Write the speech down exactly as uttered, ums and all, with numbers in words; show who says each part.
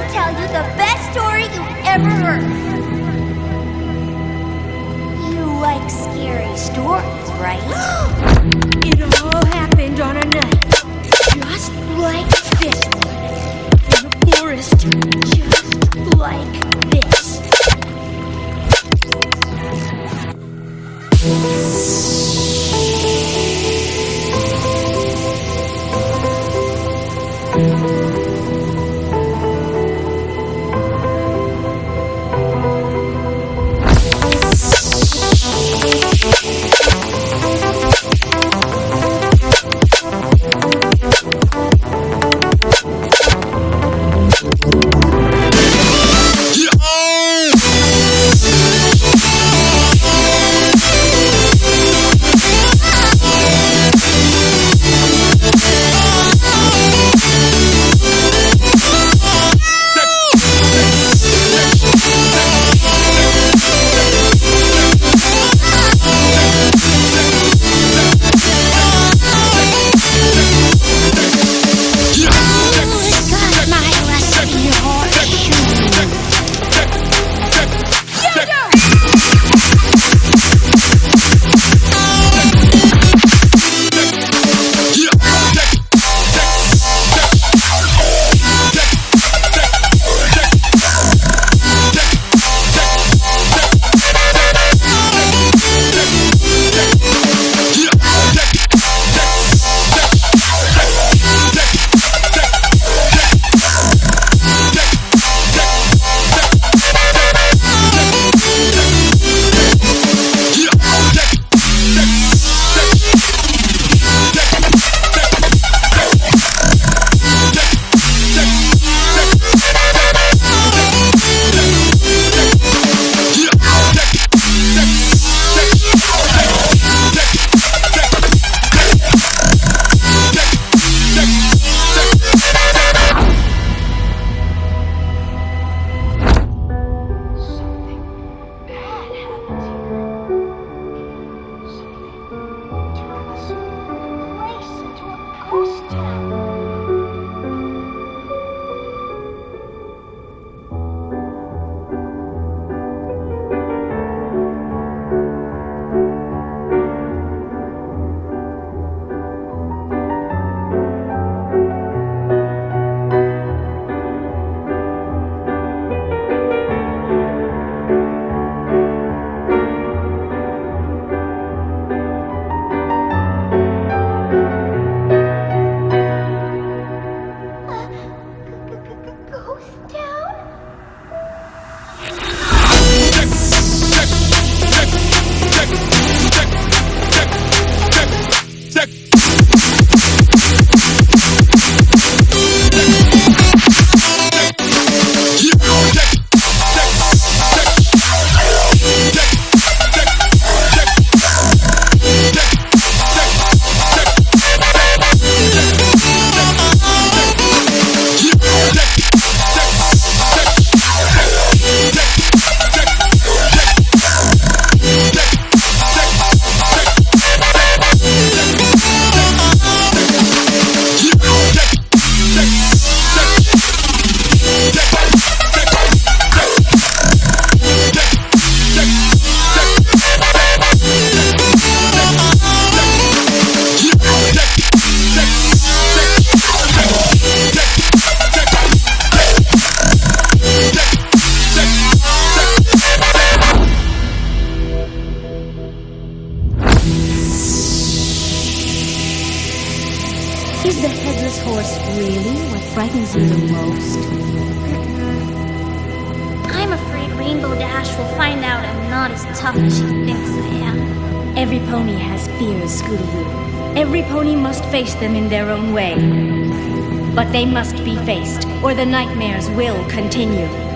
Speaker 1: to tell you the best story you ever heard. You like scary stories, right?
Speaker 2: It all happened on a night, just like this one. In a forest, just like this.
Speaker 3: Is the headless horse really what frightens you the most?
Speaker 1: I'm afraid Rainbow Dash will find out I'm not as tough as she thinks I am.
Speaker 3: Every pony has fears, Scootaloo. Every pony must face them in their own way. But they must be faced, or the nightmares will continue.